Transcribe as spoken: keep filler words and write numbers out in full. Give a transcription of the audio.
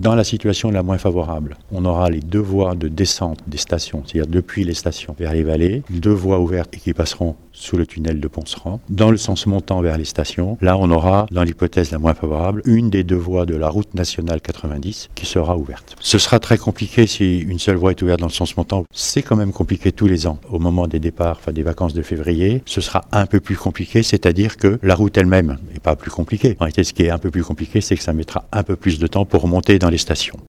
Dans la situation la moins favorable, on aura les deux voies de descente des stations, c'est-à-dire depuis les stations vers les vallées, deux voies ouvertes et qui passeront sous le tunnel de Ponceran. Dans le sens montant vers les stations, là on aura, dans l'hypothèse la moins favorable, une des deux voies de la route nationale quatre-vingt-dix qui sera ouverte. Ce sera très compliqué si une seule voie est ouverte dans le sens montant. C'est quand même compliqué tous les ans. Au moment des départs, enfin des vacances de février, ce sera un peu plus compliqué, c'est-à-dire que la route elle-même n'est pas plus compliquée. En réalité, ce qui est un peu plus compliqué, c'est que ça mettra un peu plus de temps pour remonter dans les stations.